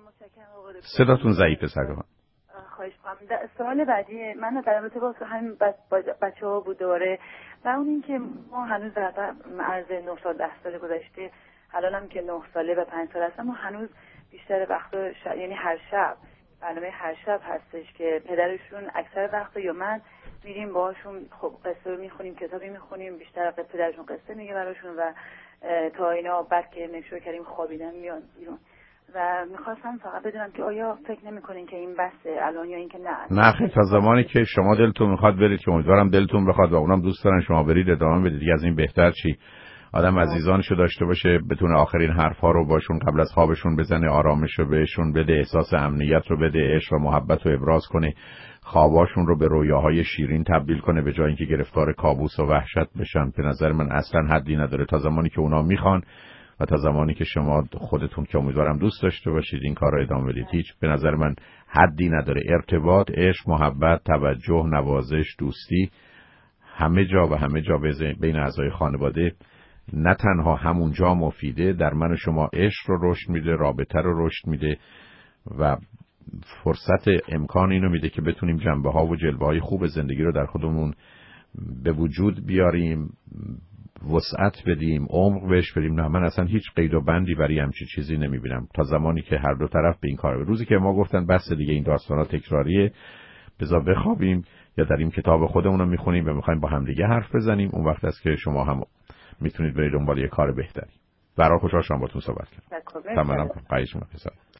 متشکرم آقای دکتر. صداتون ضعیفه سرکار. خواهش می‌کنم. سوال بعدی من در رابطه با همین بچه‌ها بود دوره و اون این که ما هنوز در عرض 9 سال 10 سال گذشته الانم که 9 ساله و 5 سال هستم ما هنوز بیشتر وقتا یعنی هر شب برنامه هر شب هستش که پدرشون اکثر وقتا یا من میریم باهاشون خب قصه میخونیم کتابی میخونیم بیشتر پدرشون قصه میگه براشون و تا اینا بعد که نشو کردیم خوابیدن میان بیرون و میخواستم فقط بدونم که آیا فکر نمیکنین که این بسه الان یا اینکه نه خیلی تا زمانی که شما دلتون میخواد برید که امیدوارم دلتون بخواد و اونم دوست دارن شما برید ادامه بدید. از این بهتر چی؟ آدم عزیزانشو داشته باشه بتونه آخرین حرفا رو باشون قبل از خوابشون بزنه، آرامشو بهشون بده، احساس امنیت رو بده، عشق و محبت رو ابراز کنه، خواباشون رو به رویاهای شیرین تبدیل کنه به جای اینکه گرفتار کابوس و وحشت بشن. به نظر من اصلا حدی نداره تا زمانی که اونا میخوان و تا زمانی که شما خودتون که امیدوارم دوست داشته باشید این کار رو ادامه بدید. هیچ به نظر من حدی نداره. ارتباط، عشق، محبت، توجه، نوازش، دوستی همه جا و همه جا بین اعضای خانواده نه تنها همونجا مفیده، در من و شما عشق رو رشد میده، رابطه رو رشد میده و فرصت امکان اینو میده که بتونیم جنبه ها و جلوه های خوب زندگی رو در خودمون به وجود بیاریم، وسعت بدیم، عمق بهش بدیم. نه من اصلا هیچ قید و بندی برای همچین چیزی نمیبینم تا زمانی که هر دو طرف به این کار به روزی که ما گفتن بس دیگه این داستانا تکراریه بذار بخوابیم یا در این کتاب خودمون رو میخونیم و میخوایم با هم دیگه حرف بزنیم، اون وقت است که شما هم میتونید برید دنبال یه کار بهتری. برای خوشحال شدم باهاتون صحبت کردم. تمام. خواهش می‌کنم.